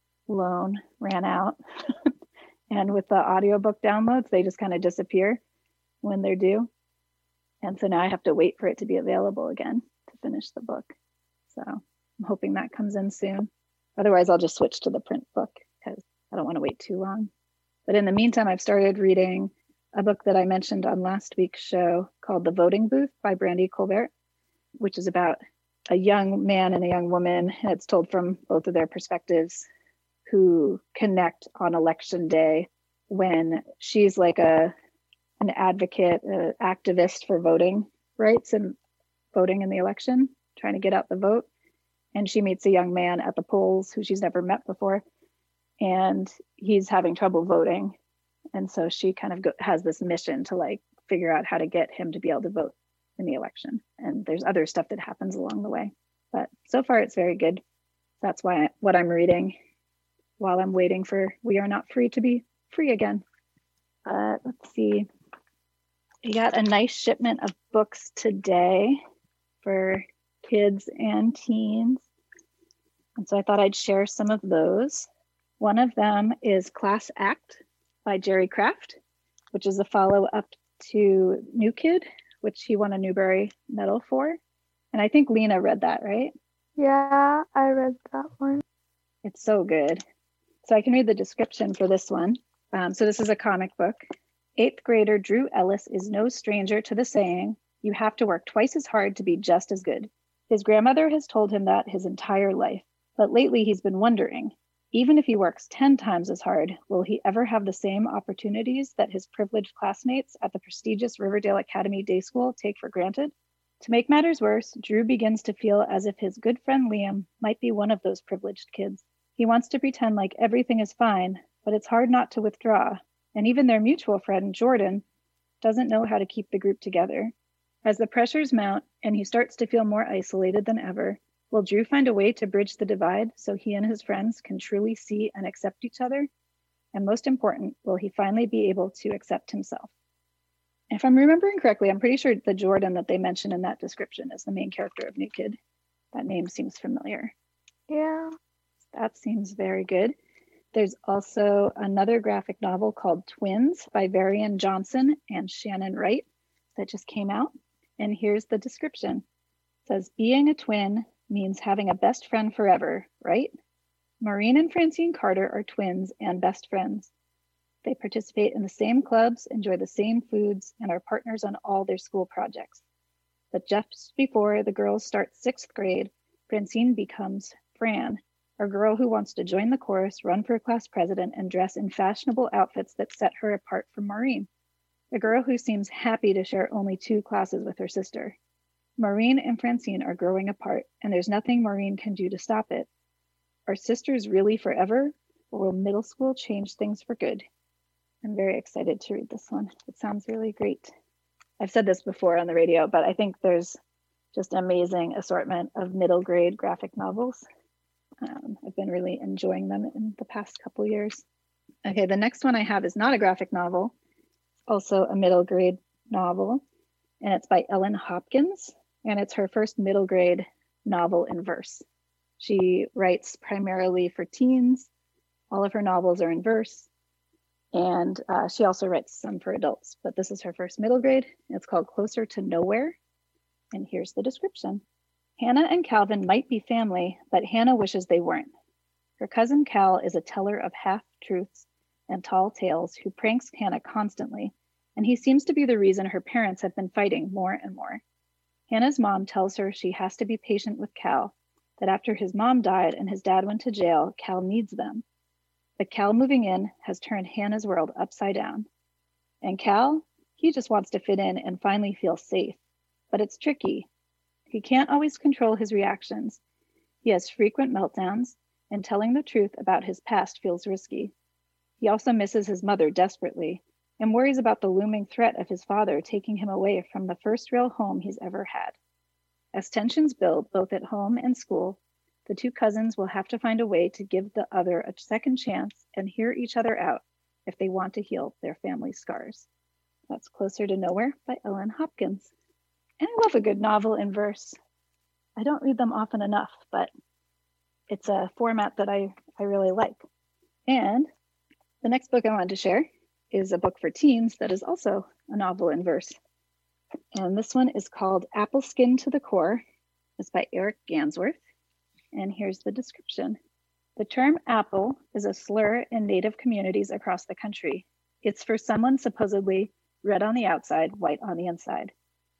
loan ran out. And with the audiobook downloads, they just kind of disappear when they're due. And so now I have to wait for it to be available again to finish the book. So I'm hoping that comes in soon. Otherwise, I'll just switch to the print book because I don't want to wait too long. But in the meantime, I've started reading a book that I mentioned on last week's show called The Voting Booth by Brandy Colbert, which is about a young man and a young woman. And it's told from both of their perspectives, who connect on election day when she's like a an advocate, an activist for voting rights and voting in the election, trying to get out the vote. And she meets a young man at the polls who she's never met before, and he's having trouble voting. And so she kind of go, has this mission to like figure out how to get him to be able to vote in the election. And there's other stuff that happens along the way. But so far it's very good. That's why I, what I'm reading while I'm waiting for We Are Not Free to be free again. Uh, let's see. We got a nice shipment of books today for kids and teens. And so I thought I'd share some of those. One of them is Class Act by Jerry Craft, which is a follow-up to New Kid, which he won a Newbery Medal for. And I think Lena read that, right? Yeah, I read that one. It's so good. So I can read the description for this one. Um, so this is a comic book. Eighth grader Drew Ellis is no stranger to the saying, you have to work twice as hard to be just as good. His grandmother has told him that his entire life. But lately he's been wondering, even if he works ten times as hard, will he ever have the same opportunities that his privileged classmates at the prestigious Riverdale Academy Day School take for granted? To make matters worse, Drew begins to feel as if his good friend Liam might be one of those privileged kids. He wants to pretend like everything is fine, but it's hard not to withdraw. And even their mutual friend, Jordan, doesn't know how to keep the group together. As the pressures mount and he starts to feel more isolated than ever, will Drew find a way to bridge the divide so he and his friends can truly see and accept each other? And most important, will he finally be able to accept himself? If I'm remembering correctly, I'm pretty sure the Jordan that they mention in that description is the main character of New Kid. That name seems familiar. Yeah. That seems very good. There's also another graphic novel called Twins by Varian Johnson and Shannon Wright that just came out. And here's the description. It says, being a twin means having a best friend forever, right? Maureen and Francine Carter are twins and best friends. They participate in the same clubs, enjoy the same foods, and are partners on all their school projects. But just before the girls start sixth grade, Francine becomes Fran, a girl who wants to join the chorus, run for class president, and dress in fashionable outfits that set her apart from Maureen, a girl who seems happy to share only two classes with her sister. Maureen and Francine are growing apart, and there's nothing Maureen can do to stop it. Are sisters really forever, or will middle school change things for good? I'm very excited to read this one. It sounds really great. I've said this before on the radio, but I think there's just an amazing assortment of middle grade graphic novels. Um, I've been really enjoying them in the past couple years. Okay, the next one I have is not a graphic novel, also a middle grade novel, and it's by Ellen Hopkins, and it's her first middle grade novel in verse. She writes primarily for teens. All of her novels are in verse. And uh, she also writes some for adults, but this is her first middle grade. It's called Closer to Nowhere. And here's the description. Hannah and Calvin might be family, but Hannah wishes they weren't. Her cousin Cal is a teller of half-truths and tall tales who pranks Hannah constantly, and he seems to be the reason her parents have been fighting more and more. Hannah's mom tells her she has to be patient with Cal, that after his mom died and his dad went to jail, Cal needs them. But Cal moving in has turned Hannah's world upside down. And Cal, he just wants to fit in and finally feel safe. But it's tricky. He can't always control his reactions. He has frequent meltdowns, and telling the truth about his past feels risky. He also misses his mother desperately and worries about the looming threat of his father taking him away from the first real home he's ever had. As tensions build, both at home and school, the two cousins will have to find a way to give the other a second chance and hear each other out if they want to heal their family scars. That's Closer to Nowhere by Ellen Hopkins. And I love a good novel in verse. I don't read them often enough, but it's a format that I, I really like. And the next book I wanted to share is a book for teens that is also a novel in verse. And this one is called Apple Skin to the Core. It's by Eric Gansworth. And here's the description. The term apple is a slur in Native communities across the country. It's for someone supposedly red on the outside, white on the inside.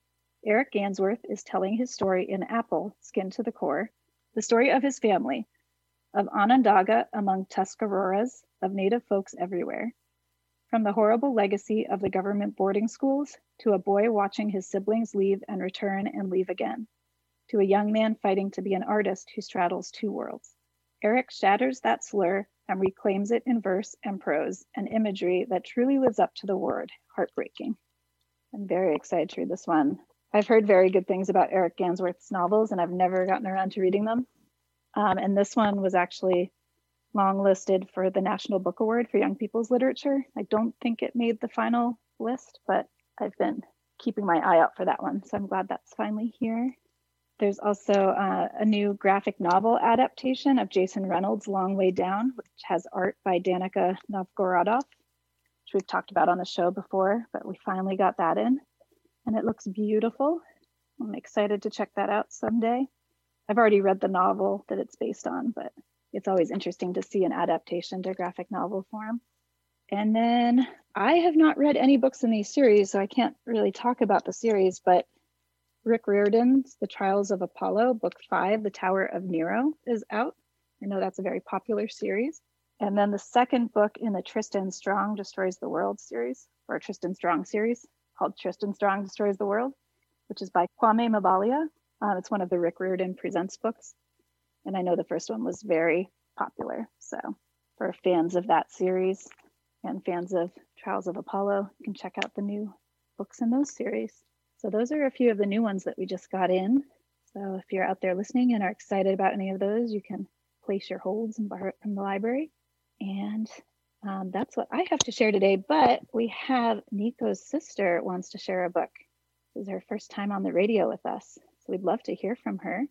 Eric Gansworth is telling his story in Apple, Skin to the Core, the story of his family, of Onondaga among Tuscaroras, of Native folks everywhere. From the horrible legacy of the government boarding schools, to a boy watching his siblings leave and return and leave again, to a young man fighting to be an artist who straddles two worlds. Eric shatters that slur and reclaims it in verse and prose and imagery that truly lives up to the word, heartbreaking. I'm very excited to read this one. I've heard very good things about Eric Gansworth's novels, and I've never gotten around to reading them. Um, and this one was actually long-listed for the National Book Award for Young People's Literature. I don't think it made the final list, but I've been keeping my eye out for that one, so I'm glad that's finally here. There's also uh, a new graphic novel adaptation of Jason Reynolds' Long Way Down, which has art by Danica Novgorodov, which we've talked about on the show before, but we finally got that in, and it looks beautiful. I'm excited to check that out someday. I've already read the novel that it's based on, but it's always interesting to see an adaptation to graphic novel form. And then I have not read any books in these series, so I can't really talk about the series, but Rick Riordan's The Trials of Apollo, book five, The Tower of Nero, is out. I know that's a very popular series. And then the second book in the Tristan Strong Destroys the World series, or Tristan Strong series, called Tristan Strong Destroys the World, which is by Kwame Mabalia. Um, it's one of the Rick Riordan Presents books. And I know the first one was very popular. So for fans of that series and fans of Trials of Apollo, you can check out the new books in those series. So those are a few of the new ones that we just got in. So if you're out there listening and are excited about any of those, you can place your holds and borrow it from the library. And um, that's what I have to share today. But we have Nico's sister wants to share a book. This is her first time on the radio with us. So we'd love to hear from her.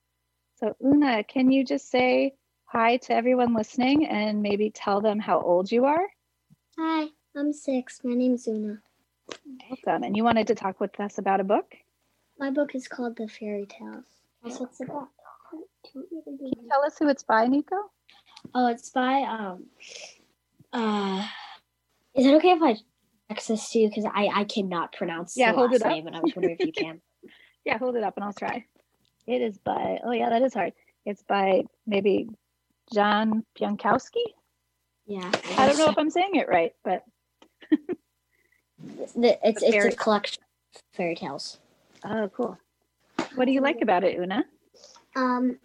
So Una, can you just say hi to everyone listening and maybe tell them how old you are? Hi, I'm six. My name's Una. Welcome. And you wanted to talk with us about a book? My book is called The Fairy Tales. That's what's it about. Can you tell us who it's by, Nico? Oh, it's by, um, uh, is it okay if I text this to you? Because I, I cannot pronounce yeah, the hold last it up. name, and I was wondering if you can. Yeah, hold it up and I'll try. It is by, oh yeah, that is hard. It's by maybe John Pionkowski? Yeah. I, I don't know if I'm saying it right, but. it's it's, it's a collection of fairy tales. Oh, cool. What do you like about it, Una? Um,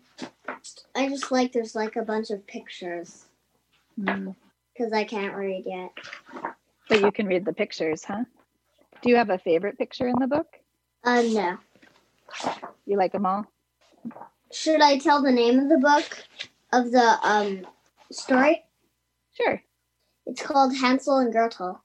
I just like there's like a bunch of pictures. Because mm. I can't read yet. But you can read the pictures, huh? Do you have a favorite picture in the book? Uh, no. You like them all? Should I tell the name of the book, of the um story? Sure. It's called Hansel and Gretel.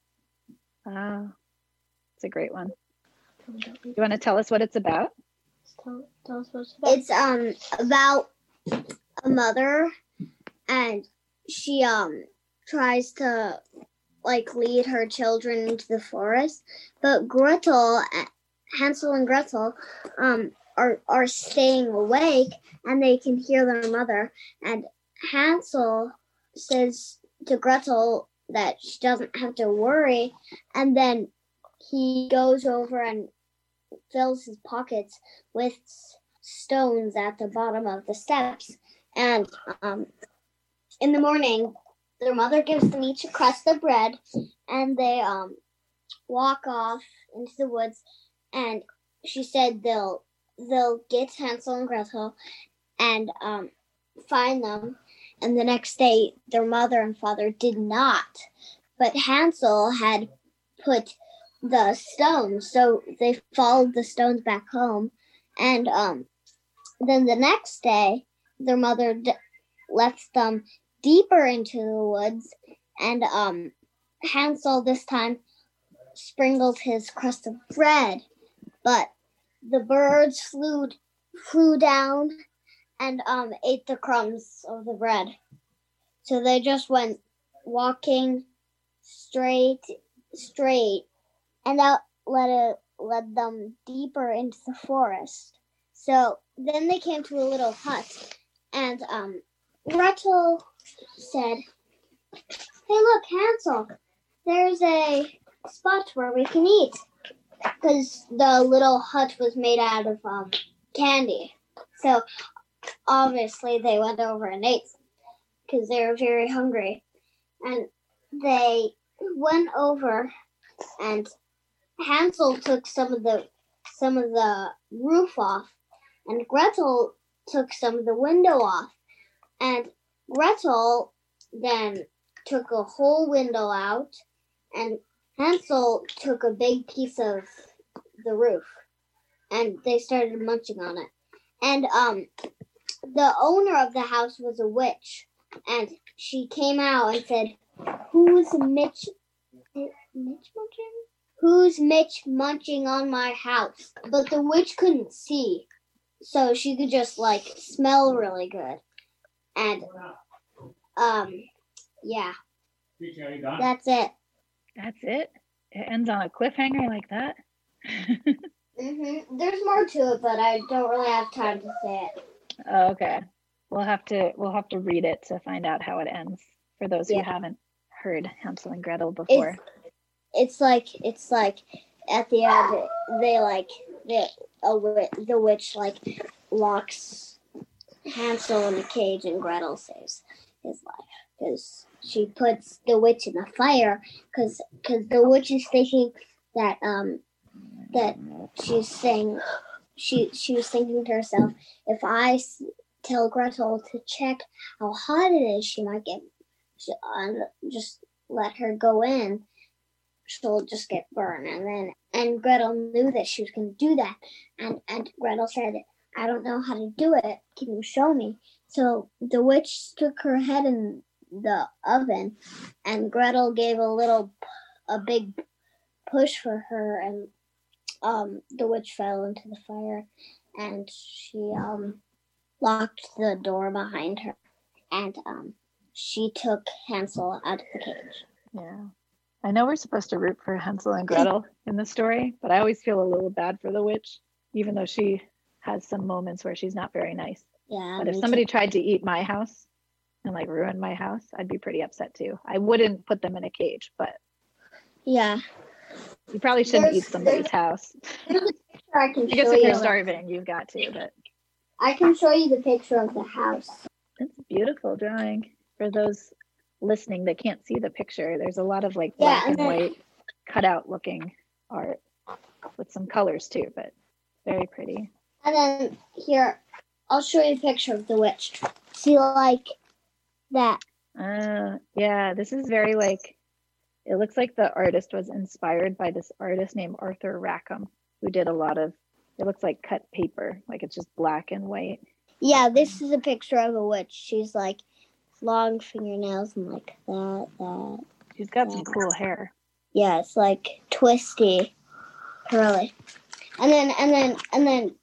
Oh, it's a great one. You want to tell us what it's about? Tell, tell us what it's about. It's um about a mother, and she um tries to like lead her children into the forest, but Gretel, Hansel and Gretel, um are are staying awake, and they can hear their mother. And Hansel says to Gretel that she doesn't have to worry, and then he goes over and fills his pockets with stones at the bottom of the steps. And um, in the morning, their mother gives them each a crust of bread, and they um, walk off into the woods. And she said they'll they'll get Hansel and Gretel and um, find them. And the next day, their mother and father did not. But Hansel had put the stones, so they followed the stones back home. And um, then the next day, their mother d- left them deeper into the woods. And um, Hansel this time sprinkled his crust of bread. But the birds flew flew down and um, ate the crumbs of the bread. So they just went walking straight, straight, and that led, it, led them deeper into the forest. So then they came to a little hut, And um, Gretel said, "Hey, look, Hansel, there's a spot where we can eat." Because the little hut was made out of um, candy. So obviously they went over and ate because they were very hungry. And they went over and Hansel took some of the some of the roof off and Gretel took some of the window off. And Gretel then took a whole window out and Hansel took a big piece of the roof, and they started munching on it. And um, the owner of the house was a witch, and she came out and said, "Who's Mitch? Mitch munching? Who's Mitch munching on my house?" But the witch couldn't see, so she could just like smell really good. And um, yeah, that's it. That's it? It ends on a cliffhanger like that? Mm-hmm. There's more to it, but I don't really have time to say it. Oh, okay. We'll have to we'll have to read it to find out how it ends for those yeah. who haven't heard Hansel and Gretel before. It's, it's like it's like at the end they like the a, the witch like locks Hansel in a cage and Gretel saves his life because she puts the witch in the fire because because the witch is thinking that um that she's saying she she was thinking to herself, if I s- tell Gretel to check how hot it is, she might get she, uh, just let her go in, she'll just get burned. And then and Gretel knew that she was going to do that, and and Gretel said, "I don't know how to do it. Can you show me?" So the witch stuck her head in the oven, and Gretel gave a little, a big push for her, and um, the witch fell into the fire, and she um, locked the door behind her, and um, she took Hansel out of the cage. Yeah, I know we're supposed to root for Hansel and Gretel in the story, but I always feel a little bad for the witch, even though she has some moments where she's not very nice. Yeah. But if somebody too. tried to eat my house and like ruin my house, I'd be pretty upset too. I wouldn't put them in a cage, but yeah, you probably shouldn't there's, eat somebody's house. I, can I guess show if you're you. starving, you've got to. But I can show you the picture of the house. It's a beautiful drawing. For those listening that can't see the picture, there's a lot of like Yeah, black and and then- white cutout looking art with some colors too, but very pretty. And then here, I'll show you a picture of the witch. See, like that. Uh, yeah, this is very like, it looks like the artist was inspired by this artist named Arthur Rackham, who did a lot of, it looks like cut paper, like it's just black and white. Yeah, this is a picture of a witch. She's like long fingernails and like that, that. She's got some cool hair. Yeah, it's like twisty, curly. And then, and then, and then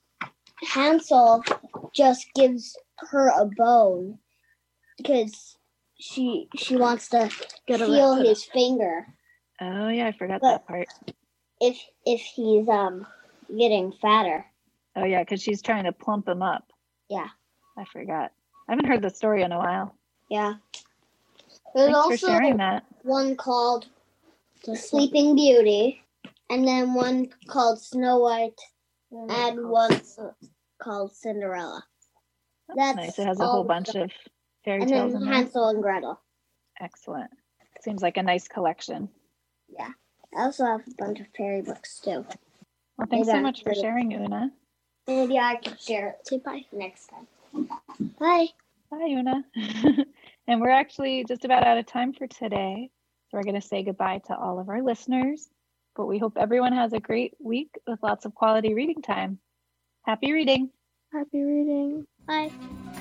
Hansel just gives her a bone because she she wants to Get a feel rest. his finger. Oh yeah, I forgot But- that part. If if he's um getting fatter. Oh yeah, because she's trying to plump him up. Yeah. I forgot. I haven't heard the story in a while. Yeah. There's Thanks also for sharing that. one called The Sleeping Beauty, and then one called Snow White, and one s- called Cinderella. That's Nice. It has a all whole the bunch stuff. of fairy And tales then in there. Hansel and Gretel. Excellent. Seems like a nice collection. Yeah. I also have a bunch of fairy books too. Well, thanks Maybe so I much for could- sharing, Una. Maybe I can share it too. Bye. Next time. Bye. Bye, Una. And we're actually just about out of time for today. So we're going to say goodbye to all of our listeners. But we hope everyone has a great week with lots of quality reading time. Happy reading. Happy reading. Bye.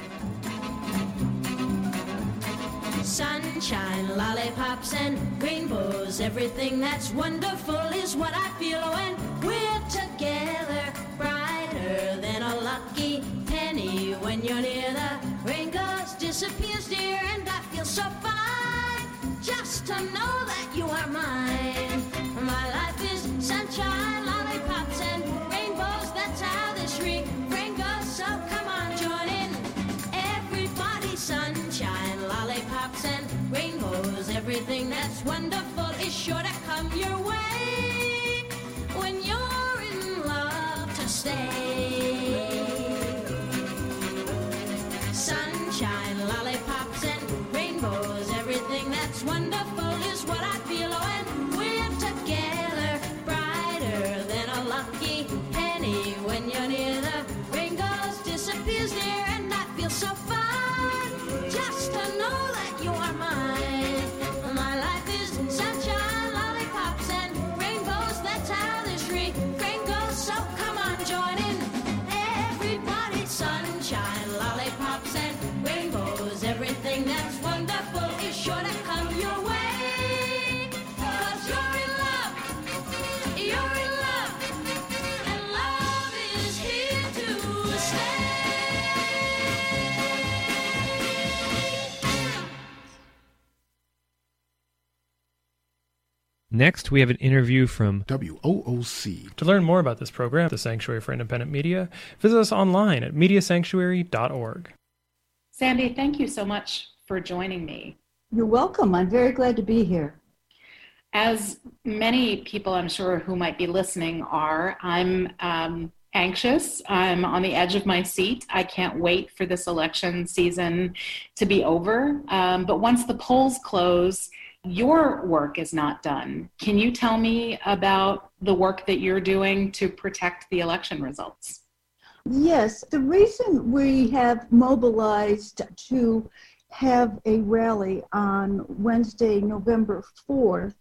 Sunshine, lollipops, and rainbows. Everything that's wonderful is what I feel when we're together. Brighter than a lucky penny when you're near. The rain goes, disappears, dear, and I feel so fine just to know that you are mine. My life is sunshine, lollipops, and rainbows. That's how this refrain goes. So come on, join in. Everybody. that's wonderful is sure to come your way when you're in love to stay. Sunshine, lollipops, and rainbows, everything that's wonderful is what I feel when we're together, brighter than a lucky penny. When you're near, the rain goes, disappears near, and I feel so fine just to know that you are mine. My life is sunshine, lollipops, and rainbows. That's how this refrain goes. So come on, join in, everybody. Sunshine, lollipops, and rainbows. Everything that's wonderful is sure to come your way. 'Cause you're in love, you're in love, and love is here to stay. Next, we have an interview from W O O C. To learn more about this program, the Sanctuary for Independent Media, visit us online at media sanctuary dot org. Sandy, thank you so much for joining me. You're welcome. I'm very glad to be here. As many people, I'm sure, who might be listening are, I'm um, anxious. I'm on the edge of my seat. I can't wait for this election season to be over. Um, but once the polls close, your work is not done. Can you tell me about the work that you're doing to protect the election results? Yes, the reason we have mobilized to have a rally on Wednesday, November fourth,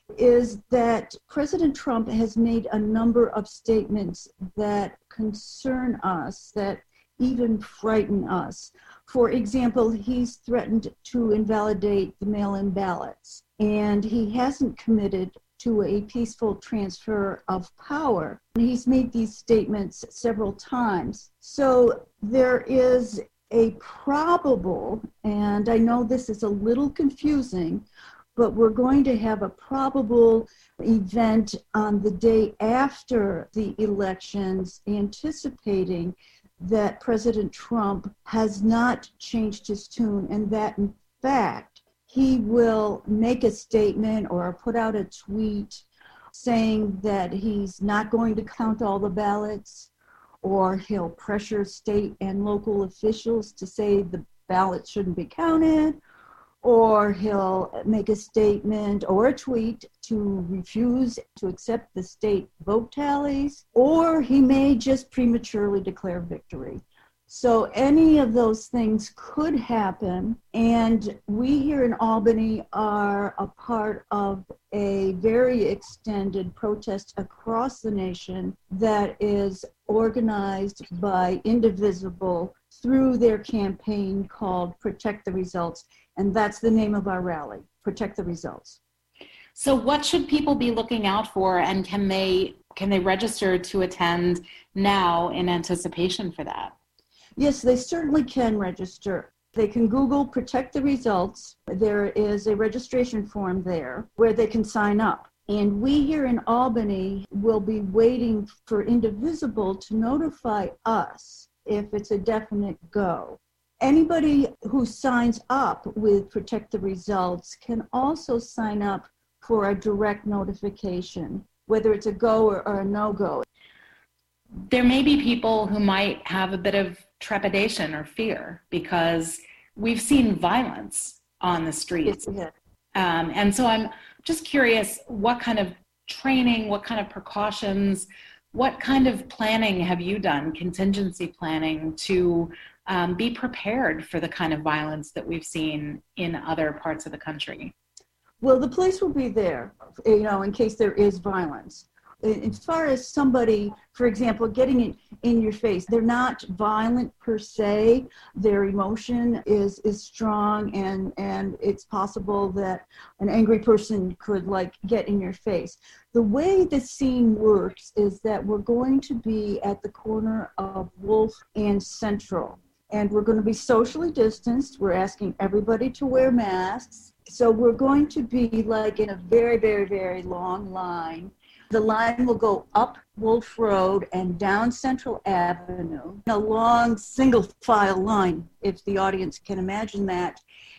is that President Trump has made a number of statements that concern us, that even frighten us. For example, he's threatened to invalidate the mail-in ballots, and he hasn't committed to a peaceful transfer of power. He's made these statements several times. So there is a probable, and I know this is a little confusing, but we're going to have a probable event on the day after the elections, anticipating that President Trump has not changed his tune, and that in fact he will make a statement or put out a tweet saying that he's not going to count all the ballots, or he'll pressure state and local officials to say the ballots shouldn't be counted, or he'll make a statement or a tweet to refuse to accept the state vote tallies, or he may just prematurely declare victory. So any of those things could happen, and we here in Albany are a part of a very extended protest across the nation that is organized by Indivisible through their campaign called Protect the Results, and that's the name of our rally, Protect the Results. So what should people be looking out for, and can they can they register to attend now in anticipation for that? Yes, they certainly can register. They can Google Protect the Results. There is a registration form there where they can sign up. And we here in Albany will be waiting for Indivisible to notify us if it's a definite go. Anybody who signs up with Protect the Results can also sign up for a direct notification, whether it's a go or, or a no-go. There may be people who might have a bit of trepidation or fear because we've seen violence on the streets. Yeah. Um, and so I'm just curious, what kind of training, what kind of precautions, what kind of planning have you done, contingency planning, to um, be prepared for the kind of violence that we've seen in other parts of the country? Well, the police will be there, you know, in case there is violence. As far as somebody, for example, getting in, in your face, they're not violent per se. Their emotion is is strong, and, and it's possible that an angry person could like get in your face. The way the scene works is that we're going to be at the corner of Wolf and Central, and we're going to be socially distanced. We're asking everybody to wear masks. So we're going to be like in a very, very, very long line. The line will go up Wolf Road and down Central Avenue, a long single file line, if the audience can imagine that.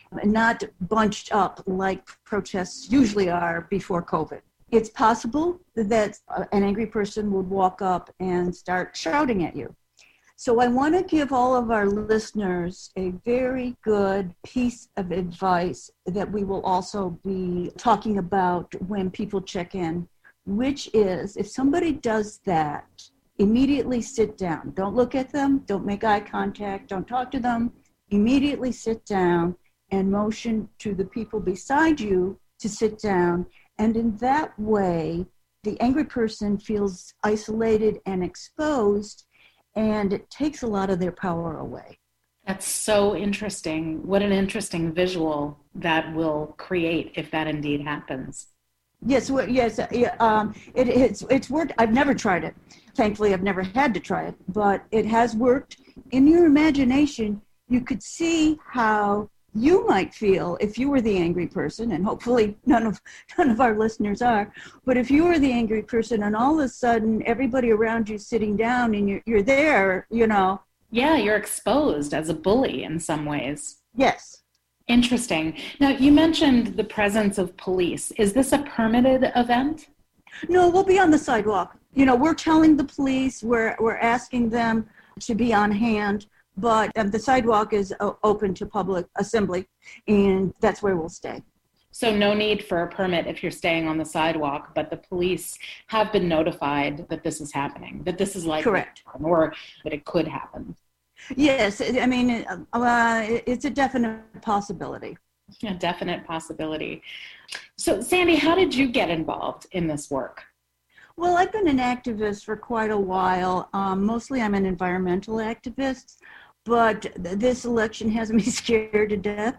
not bunched up like protests usually are before COVID. It's possible that an angry person would walk up and start shouting at you. So I want to give all of our listeners a very good piece of advice that we will also be talking about when people check in, which is if somebody does that, immediately sit down. Don't look at them. Don't make eye contact. Don't talk to them. Immediately sit down and motion to the people beside you to sit down. And in that way, the angry person feels isolated and exposed, and it takes a lot of their power away. That's so interesting. What an interesting visual that will create if that indeed happens. Yes, well, yes, yeah, um, it, it's it's worked. I've never tried it. Thankfully, I've never had to try it, but it has worked. In your imagination, you could see how you might feel if you were the angry person, and hopefully none of none of our listeners are. But if you were the angry person, and all of a sudden everybody around you sitting down, and you're you're there, you know. Yeah, you're exposed as a bully in some ways. Yes. Interesting. Now, you mentioned the presence of police. Is this a permitted event? No, we'll be on the sidewalk. You know, we're telling the police, we're we're asking them to be on hand, but um, the sidewalk is o- open to public assembly, and that's where we'll stay. So no need for a permit if you're staying on the sidewalk, but the police have been notified that this is happening, that this is likely Correct. to happen, or that it could happen. Yes, I mean, uh, it's a definite possibility. A definite possibility. So, Sandy, how did you get involved in this work? Well, I've been an activist for quite a while. Um, mostly I'm an environmental activist, but th- this election has me scared to death.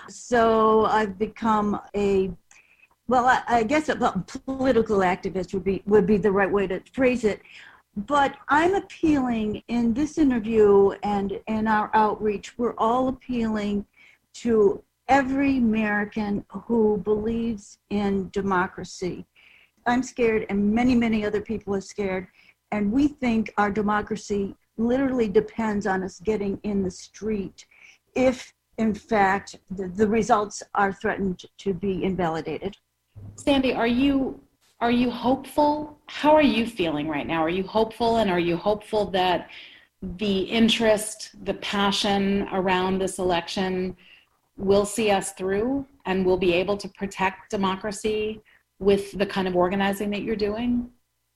So I've become a, well, I, I guess a political activist would be would be the right way to phrase it. But I'm appealing in this interview and in our outreach, we're all appealing to every American who believes in democracy. I'm scared, and many, many other people are scared, and we think our democracy literally depends on us getting in the street if, in fact, the, the results are threatened to be invalidated. Sandy, are you are you hopeful? How are you feeling right now? Are you hopeful, and are you hopeful that the interest, the passion around this election will see us through and we'll be able to protect democracy with the kind of organizing that you're doing?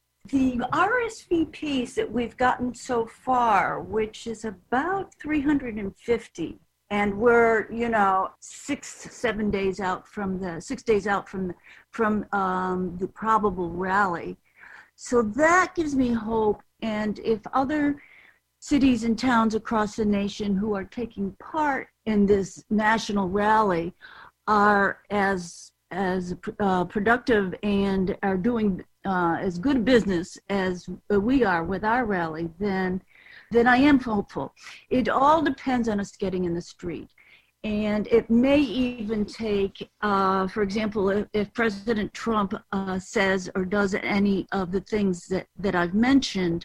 The R S V Ps that we've gotten so far, which is about three hundred fifty, and we're, you know, six, seven days out from the, six days out from the, from um, the probable rally. So that gives me hope. And if other cities and towns across the nation who are taking part in this national rally are as as uh, productive and are doing uh, as good business as we are with our rally, then then I am hopeful. It all depends on us getting in the street. And it may even take, uh, for example, if, if President Trump uh, says or does any of the things that, that I've mentioned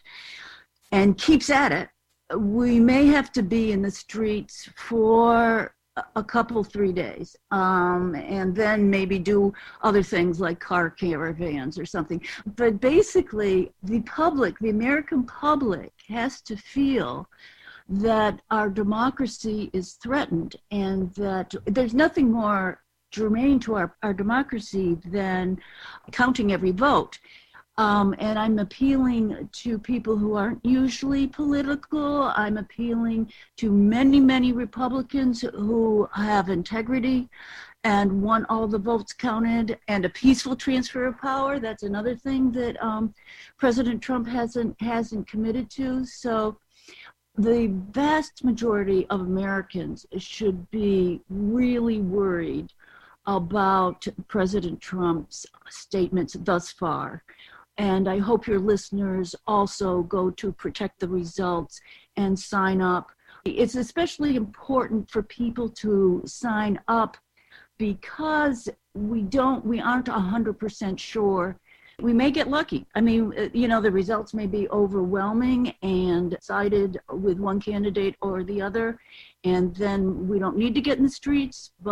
and keeps at it, we may have to be in the streets for a couple, three days, um, and then maybe do other things like car caravans or something. But basically, the public, the American public, has to feel that our democracy is threatened, and that there's nothing more germane to our, our democracy than counting every vote. Um, and I'm appealing to people who aren't usually political. I'm appealing to many, many Republicans who have integrity and want all the votes counted, and a peaceful transfer of power. That's another thing that um, President Trump hasn't hasn't committed to. So the vast majority of Americans should be really worried about President Trump's statements thus far. And I hope your listeners also go to Protect the Results and sign up. It's especially important for people to sign up because we don't, we aren't one hundred percent sure. We may get lucky. I mean, you know, the results may be overwhelming and sided with one candidate or the other, and then we don't need to get in the streets. But